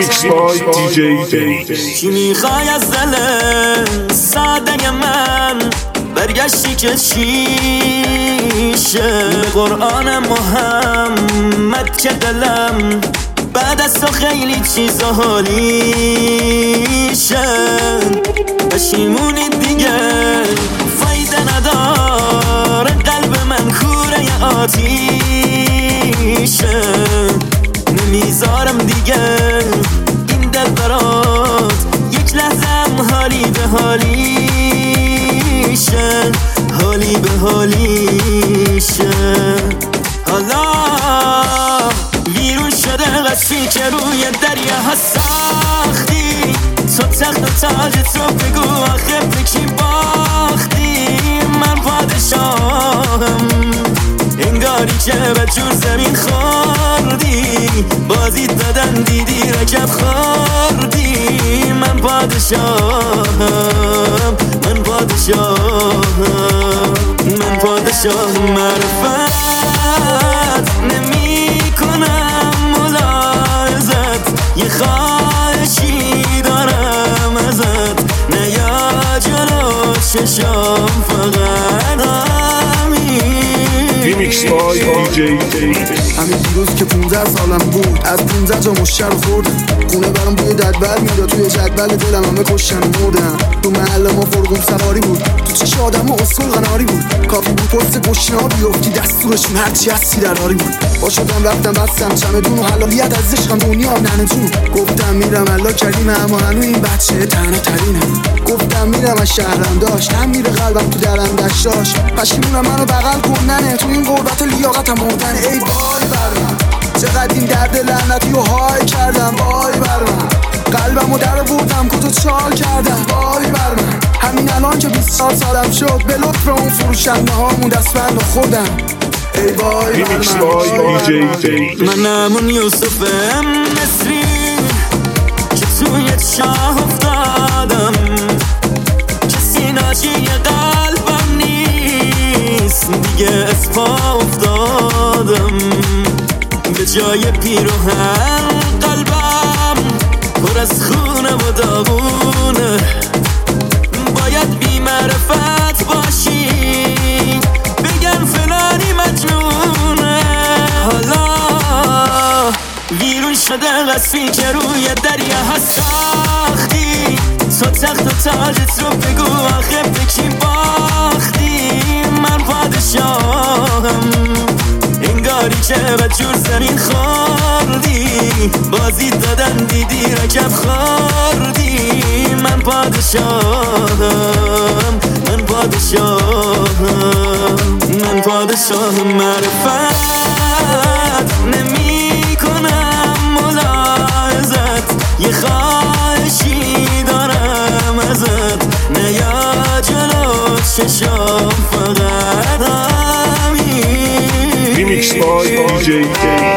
Remix by DJ Davis. چی میخوای از دل ساده من؟ برگشتی که چیشه؟ به قرآن محمد که دلم بعد از تو خیلی چیزا حالیشه. پشیمونی دیگه فایده نداره، قلب من کوره آتیشه. نمیذارم دیگه این دل برات یک لحظم حالی به حالیشه، حالی به حالیشه. حالا ویرون شده قصری که روی دریا ها ساختی، تو تخت و تاج تو بگو آخه به کی باختی؟ من پادشاهم انگاری که به جور زمین خوردی، بازی دادن دیدی رکب خوردی. من پادشاهم، من پادشاهم، من پادشاهم. معرفت نمی کنم ملاحظت، یه خواهشی دارم ازت، نیا جلو چشام فقط Remix by DJ Davis. همین دیروز که 15 سالم بود از 15 تا مشتر خوردم، خونه برام بوی ددبر میداد، توی جدول دلم همه کشتن و مردن. تو محل ما فرقوم سواری بود، تو چش آدم اصول قناری بود، کافی بود پست گشنا بیفتی دستورشون هرچی هستی دراری بود. با شدم رفتم بستم چمدون و حلالیت از عشقم دنیا ننتون. گفتم میرم الله کریمه اما هنو این بچه تنها ترینه. گفتم میرم از شهرم داشت هم میره قلبم تو درم دشتاش. پشیمونم منو بغل کننه تو این غربت لیاقتم مردنه. ای بای بر من چقدر این درد لعنتی و های کردم، وای بر من قلبمو در بردم کتو چال کردم، وای بر من همین الان که 24 سالم شد به لطف اون فروشنده هامون دستبند خودم. ای وای بر Remix by DJ Davis. منم اون یوسف مصری که توی چاه افتادم، کسی ناجی قلبم نیست دیگه، اسپا افتادم. به جای پیروهن قلبم پر از خونه و داغونه، باید بی معرفت باشی بگن فلانی مجنونه. حالا ویرون شده قصری که روی دریا ها ساختی، تو تخت و تاجت رو بگو آخه به کی باختی؟ من پادشاهم انگاری که به جور زمین خوردی، بازی دادن دیدی رکب خوردی. من پادشاهم، من پادشاهم، من پادشاهم. معرفت نمی کنم ملاحظت، یه خواهشی دارم ازت، نیا جلو چشام فقط همین. Remix by DJ Davis.